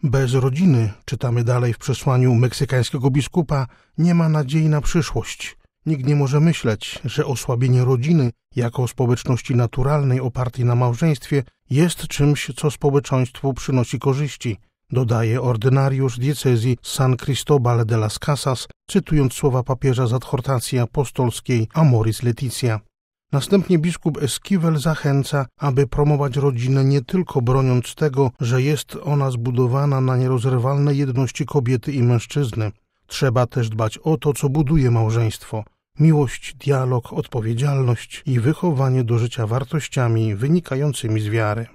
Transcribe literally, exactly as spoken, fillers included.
Bez rodziny, czytamy dalej w przesłaniu meksykańskiego biskupa, nie ma nadziei na przyszłość. Nikt nie może myśleć, że osłabienie rodziny jako społeczności naturalnej opartej na małżeństwie jest czymś, co społeczeństwu przynosi korzyści, dodaje ordynariusz diecezji San Cristobal de las Casas, cytując słowa papieża z adhortacji apostolskiej Amoris Laetitia. Następnie biskup Esquivel zachęca, aby promować rodzinę nie tylko broniąc tego, że jest ona zbudowana na nierozerwalnej jedności kobiety i mężczyzny. Trzeba też dbać o to, co buduje małżeństwo. Miłość, dialog, odpowiedzialność i wychowanie do życia wartościami wynikającymi z wiary.